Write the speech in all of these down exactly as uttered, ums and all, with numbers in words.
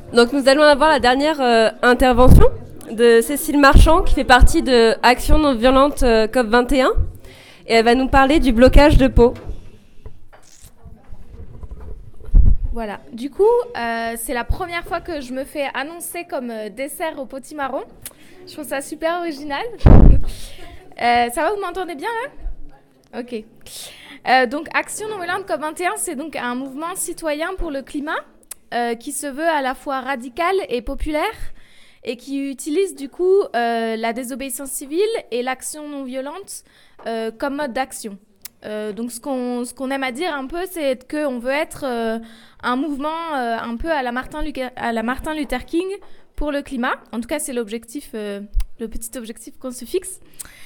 Donc nous allons avoir la dernière euh, intervention de Cécile Marchand qui fait partie de Action non violente euh, C O P vingt et un et elle va nous parler du blocage de Pau. Voilà, du coup, euh, c'est la première fois que je me fais annoncer comme euh, dessert au potimarron. Je trouve ça super original. euh, ça va, vous m'entendez bien là ? Ok. Euh, donc, Action non violente C O P vingt et un, c'est donc un mouvement citoyen pour le climat euh, qui se veut à la fois radical et populaire et qui utilise du coup euh, la désobéissance civile et l'action non violente euh, comme mode d'action. Euh, donc ce qu'on, ce qu'on aime à dire un peu, c'est qu'on veut être euh, un mouvement euh, un peu à la, Martin Luther, à la Martin Luther King pour le climat. En tout cas, c'est l'objectif, euh, le petit objectif qu'on se fixe.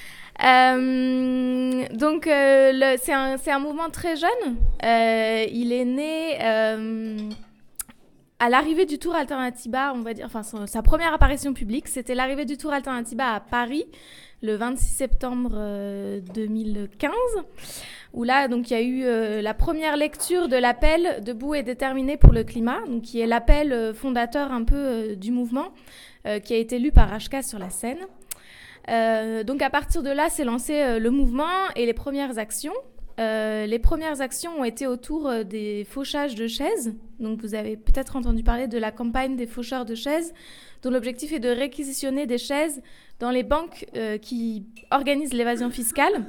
Euh, donc euh, le, c'est, un, c'est un mouvement très jeune. Euh, il est né euh, à l'arrivée du Tour Alternatiba, on va dire, enfin son, sa première apparition publique, c'était l'arrivée du Tour Alternatiba à Paris le vingt-six septembre euh, deux mille quinze, où là donc il y a eu euh, la première lecture de l'appel Debout et déterminé pour le climat, donc qui est l'appel euh, fondateur un peu euh, du mouvement, euh, qui a été lu par H K sur la scène. Euh, donc à partir de là, s'est lancé euh, le mouvement et les premières actions. Euh, les premières actions ont été autour euh, des fauchages de chaises. Donc vous avez peut-être entendu parler de la campagne des faucheurs de chaises, dont l'objectif est de réquisitionner des chaises dans les banques euh, qui organisent l'évasion fiscale.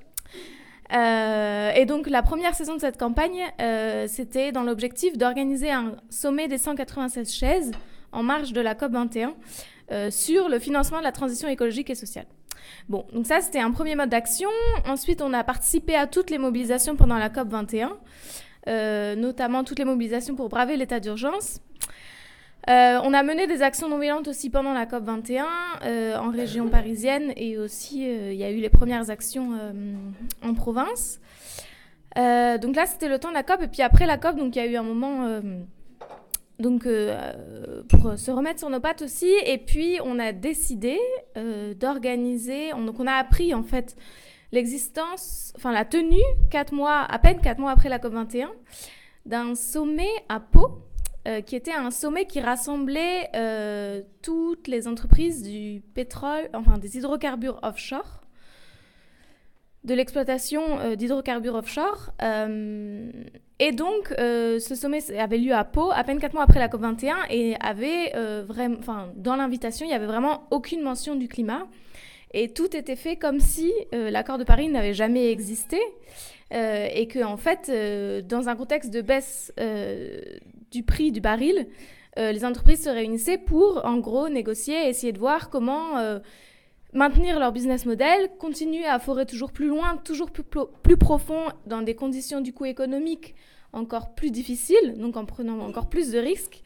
Euh, et donc la première saison de cette campagne, euh, c'était dans l'objectif d'organiser un sommet des cent quatre-vingt-seize chaises en marge de la C O P vingt et un euh, sur le financement de la transition écologique et sociale. Bon, donc ça, c'était un premier mode d'action. Ensuite, on a participé à toutes les mobilisations pendant la C O P vingt et un, euh, notamment toutes les mobilisations pour braver l'état d'urgence. Euh, on a mené des actions non violentes aussi pendant la C O P vingt et un, euh, en région parisienne, et aussi, il euh, y a eu les premières actions euh, en province. Euh, donc là, c'était le temps de la C O P, et puis après la C O P, donc il y a eu un moment... Euh, Donc, euh, pour se remettre sur nos pattes aussi. Et puis, on a décidé euh, d'organiser... On, donc, on a appris, en fait, l'existence... Enfin, la tenue, quatre mois, à peine quatre mois après la C O P vingt et un, d'un sommet à Pau, euh, qui était un sommet qui rassemblait euh, toutes les entreprises du pétrole, enfin, des hydrocarbures offshore, de l'exploitation euh, d'hydrocarbures offshore. Euh, et donc, euh, ce sommet avait lieu à Pau, à peine quatre mois après la C O P vingt et un, et avait euh, vraiment, enfin, dans l'invitation, il n'y avait vraiment aucune mention du climat. Et tout était fait comme si euh, l'accord de Paris n'avait jamais existé. Euh, et que, en fait, euh, dans un contexte de baisse euh, du prix du baril, euh, les entreprises se réunissaient pour, en gros, négocier et essayer de voir comment... Euh, maintenir leur business model, continuer à forer toujours plus loin, toujours plus, plo- plus profond, dans des conditions du coup économiques encore plus difficiles, donc en prenant encore plus de risques.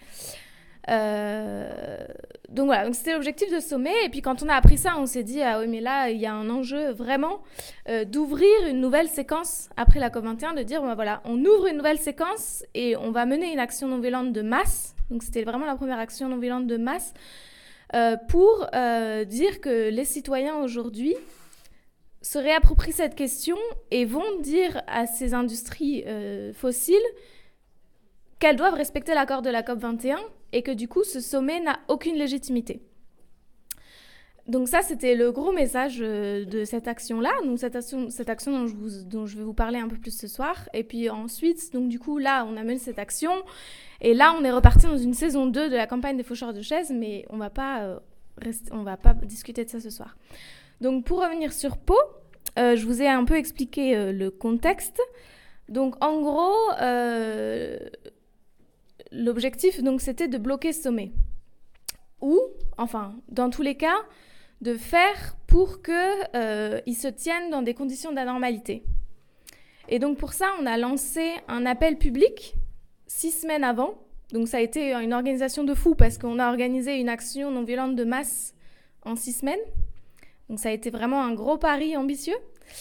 Euh, donc voilà, donc c'était l'objectif de ce sommet. Et puis quand on a appris ça, on s'est dit, ah oui, mais là, il y a un enjeu vraiment euh, d'ouvrir une nouvelle séquence après la C O P vingt et un, de dire, bon, ben voilà, on ouvre une nouvelle séquence et on va mener une action non violente de masse. Donc c'était vraiment la première action non violente de masse. Euh, pour euh, dire que les citoyens aujourd'hui se réapproprient cette question et vont dire à ces industries euh, fossiles qu'elles doivent respecter l'accord de la C O P vingt et un et que du coup ce sommet n'a aucune légitimité. Donc ça, c'était le gros message euh, de cette action-là, donc cette action, cette action dont, je vous, dont je vais vous parler un peu plus ce soir. Et puis ensuite, donc du coup, là, on a mené cette action. Et là, on est reparti dans une saison deux de la campagne des faucheurs de chaises, mais on va pas, euh, rester, on va pas discuter de ça ce soir. Donc pour revenir sur Pau, euh, je vous ai un peu expliqué euh, le contexte. Donc en gros, euh, l'objectif, donc, c'était de bloquer ce sommet. Ou, enfin, dans tous les cas, de faire pour qu'ils euh, se tiennent dans des conditions d'anormalité. Et donc pour ça, on a lancé un appel public six semaines avant. Donc ça a été une organisation de fou parce qu'on a organisé une action non violente de masse en six semaines. Donc ça a été vraiment un gros pari ambitieux.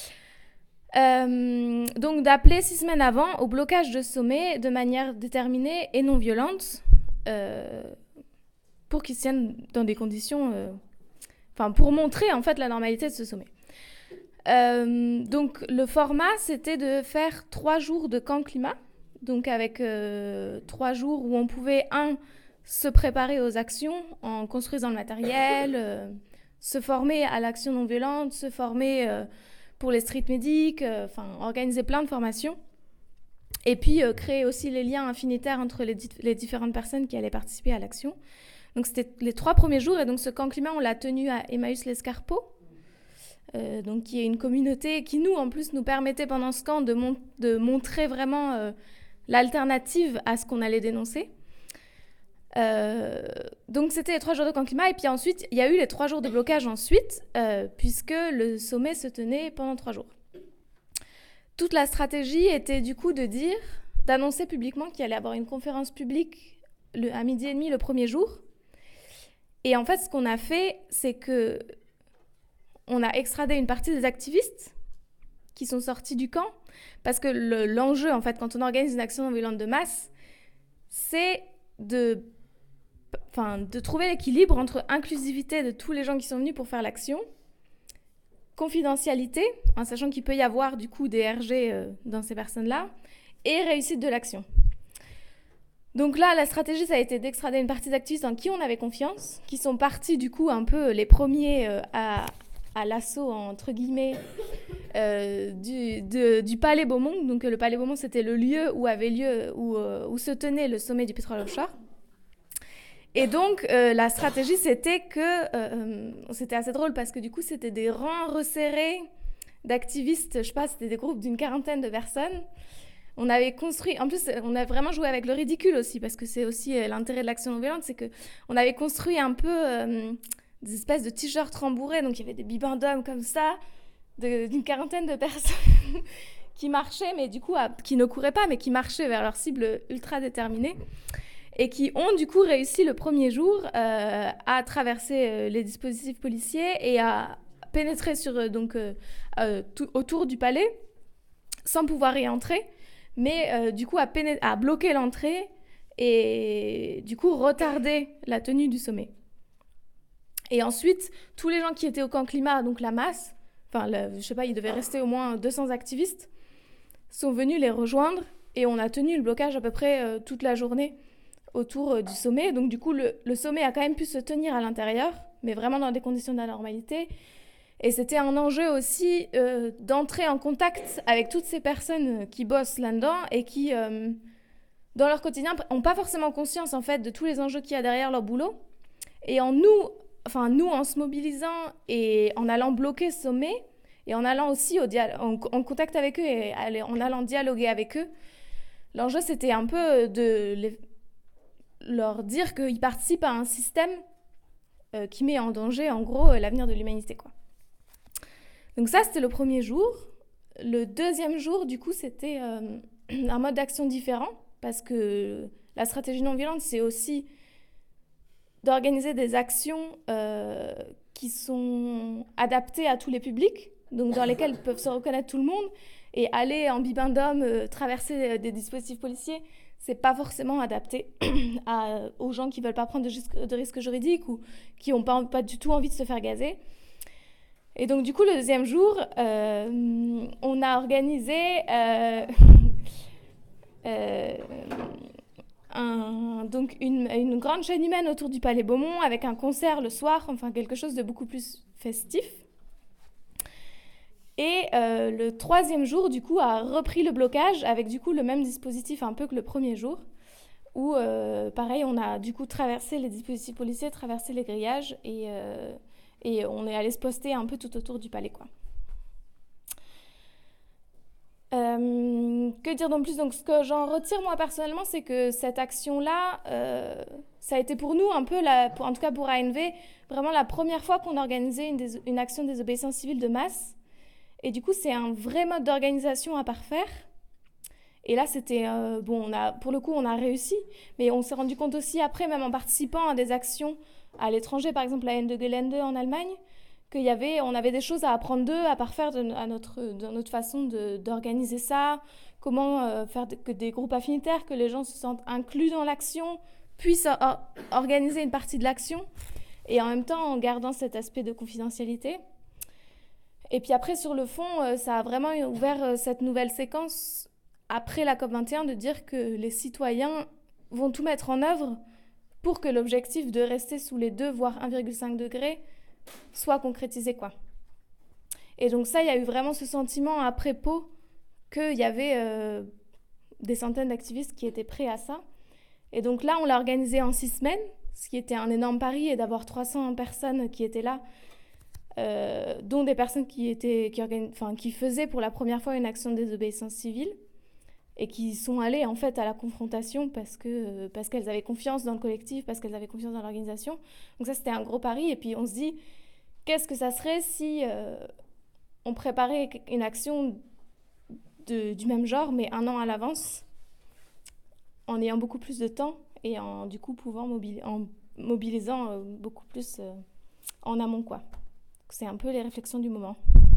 Euh, donc d'appeler six semaines avant au blocage de sommet de manière déterminée et non violente euh, pour qu'ils se tiennent dans des conditions... Euh, Enfin, pour montrer en fait la normalité de ce sommet. Euh, donc le format, c'était de faire trois jours de camp climat, donc avec euh, trois jours où on pouvait, un, se préparer aux actions en construisant le matériel, euh, se former à l'action non violente, se former euh, pour les street medics, euh, enfin organiser plein de formations. Et puis euh, créer aussi les liens affinitaires entre les, di- les différentes personnes qui allaient participer à l'action. Donc c'était les trois premiers jours, et donc ce camp climat, on l'a tenu à Emmaüs-l'Escarpeau, euh, donc qui est une communauté qui nous, en plus, nous permettait pendant ce camp de, mon- de montrer vraiment euh, l'alternative à ce qu'on allait dénoncer. Euh, donc c'était les trois jours de camp climat, et puis ensuite, il y a eu les trois jours de blocage ensuite, euh, puisque le sommet se tenait pendant trois jours. Toute la stratégie était du coup de dire, d'annoncer publiquement qu'il allait y avoir une conférence publique le, à midi et demi le premier jour. Et en fait, ce qu'on a fait, c'est que on a extradé une partie des activistes qui sont sortis du camp, parce que le, l'enjeu, en fait, quand on organise une action non violente de masse, c'est de, enfin, de trouver l'équilibre entre inclusivité de tous les gens qui sont venus pour faire l'action, confidentialité, en sachant qu'il peut y avoir du coup des R G euh, dans ces personnes-là, et réussite de l'action. Donc là, la stratégie, ça a été d'extrader une partie d'activistes en qui on avait confiance, qui sont partis du coup un peu les premiers euh, à, à l'assaut, entre guillemets, euh, du, de, du Palais Beaumont. Donc le Palais Beaumont, c'était le lieu où avait lieu, où, euh, où se tenait le sommet du pétrole offshore. Et donc, euh, la stratégie, c'était que... Euh, c'était assez drôle parce que du coup, c'était des rangs resserrés d'activistes. Je sais pas, c'était des groupes d'une quarantaine de personnes. On avait construit... En plus, on a vraiment joué avec le ridicule aussi, parce que c'est aussi euh, l'intérêt de l'action non violente, c'est qu'on avait construit un peu euh, des espèces de t-shirts rembourrés. Donc, il y avait des bibendums comme ça, de, d'une quarantaine de personnes qui marchaient, mais du coup, à, qui ne couraient pas, mais qui marchaient vers leur cible ultra déterminée. Et qui ont du coup réussi le premier jour euh, à traverser euh, les dispositifs policiers et à pénétrer sur, euh, donc, euh, euh, tout, autour du palais sans pouvoir y entrer, mais euh, du coup à, péné- à bloquer l'entrée et du coup retarder la tenue du sommet. Et ensuite, tous les gens qui étaient au camp climat, donc la masse, enfin le, je sais pas, il devait rester au moins deux cents activistes, sont venus les rejoindre et on a tenu le blocage à peu près euh, toute la journée autour euh, du sommet. Donc du coup, le, le sommet a quand même pu se tenir à l'intérieur, mais vraiment dans des conditions d'anormalité. Et c'était un enjeu aussi euh, d'entrer en contact avec toutes ces personnes qui bossent là-dedans et qui, euh, dans leur quotidien, n'ont pas forcément conscience en fait de tous les enjeux qu'il y a derrière leur boulot. Et en nous, enfin nous, en se mobilisant et en allant bloquer ce sommet, et en allant aussi au dia- en, en contact avec eux et aller, en allant dialoguer avec eux, l'enjeu c'était un peu de les, leur dire qu'ils participent à un système euh, qui met en danger, en gros, euh, l'avenir de l'humanité, quoi. Donc ça, c'était le premier jour. Le deuxième jour, du coup, c'était euh, un mode d'action différent, parce que la stratégie non violente, c'est aussi d'organiser des actions euh, qui sont adaptées à tous les publics, donc dans lesquelles peuvent se reconnaître tout le monde, et aller en bibendum, euh, traverser des dispositifs policiers, c'est pas forcément adapté à, aux gens qui veulent pas prendre de, de risques juridiques ou qui ont pas, pas du tout envie de se faire gazer. Et donc du coup, le deuxième jour, euh, on a organisé euh, euh, un, donc une, une grande chaîne humaine autour du Palais Beaumont avec un concert le soir, enfin quelque chose de beaucoup plus festif. Et euh, le troisième jour, du coup, a repris le blocage avec du coup le même dispositif un peu que le premier jour, où euh, pareil, on a du coup traversé les dispositifs policiers, traversé les grillages et, euh, et on est allé se poster un peu tout autour du palais, quoi. Euh, que dire de plus? Donc, ce que j'en retire moi personnellement, c'est que cette action-là, euh, ça a été pour nous un peu, la, pour, en tout cas pour A N V, vraiment la première fois qu'on organisait une, dés- une action de désobéissance civile de masse. Et du coup, c'est un vrai mode d'organisation à parfaire. Et là, c'était... Euh, bon, on a, pour le coup, on a réussi. Mais on s'est rendu compte aussi après, même en participant à des actions à l'étranger, par exemple la Ende Gelände en Allemagne, qu'il y avait, on avait des choses à apprendre d'eux, à parfaire de, à notre, de notre façon de, d'organiser ça, comment euh, faire de, que des groupes affinitaires, que les gens se sentent inclus dans l'action, puissent or, organiser une partie de l'action, et en même temps en gardant cet aspect de confidentialité. Et puis après, sur le fond, euh, ça a vraiment ouvert euh, cette nouvelle séquence après la COP vingt et un de dire que les citoyens vont tout mettre en œuvre pour que l'objectif de rester sous les deux, voire un virgule cinq degrés, soit concrétisé, quoi. Et donc ça, il y a eu vraiment ce sentiment après Pau qu'il y avait euh, des centaines d'activistes qui étaient prêts à ça. Et donc là, on l'a organisé en six semaines, ce qui était un énorme pari, et d'avoir trois cents personnes qui étaient là, euh, dont des personnes qui, étaient, qui, organi- enfin, qui faisaient pour la première fois une action de désobéissance civile, et qui sont allées en fait à la confrontation parce que parce qu'elles avaient confiance dans le collectif, parce qu'elles avaient confiance dans l'organisation. Donc ça, c'était un gros pari. Et puis on se dit, qu'est-ce que ça serait si euh, on préparait une action de, du même genre, mais un an à l'avance, en ayant beaucoup plus de temps et en du coup pouvant mobili- en mobilisant euh, beaucoup plus euh, en amont, quoi. C'est un peu les réflexions du moment.